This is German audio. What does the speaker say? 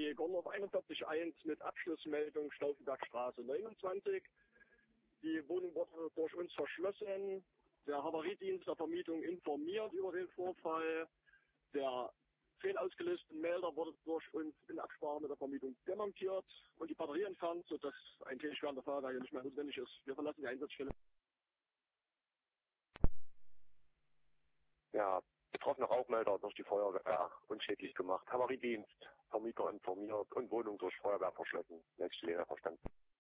die Gornhof 41.1 mit Abschlussmeldung Stauffenbergstraße 29. Die Wohnung wurde durch uns verschlossen. Der Havariedienst der Vermietung informiert über den Vorfall. Der fehlausgelöste Melder wurde durch uns in Absprache mit der Vermietung demontiert und die Batterie entfernt, sodass ein Tätigwerden der Feuerwehr nicht mehr notwendig ist. Wir verlassen die Einsatzstelle. Ja, betroffene Rauchmelder durch die Feuerwehr unschädlich gemacht. Havariedienst, Vermieter informiert und Wohnung durch Feuerwehr verschlossen. Nächste Linie verstanden.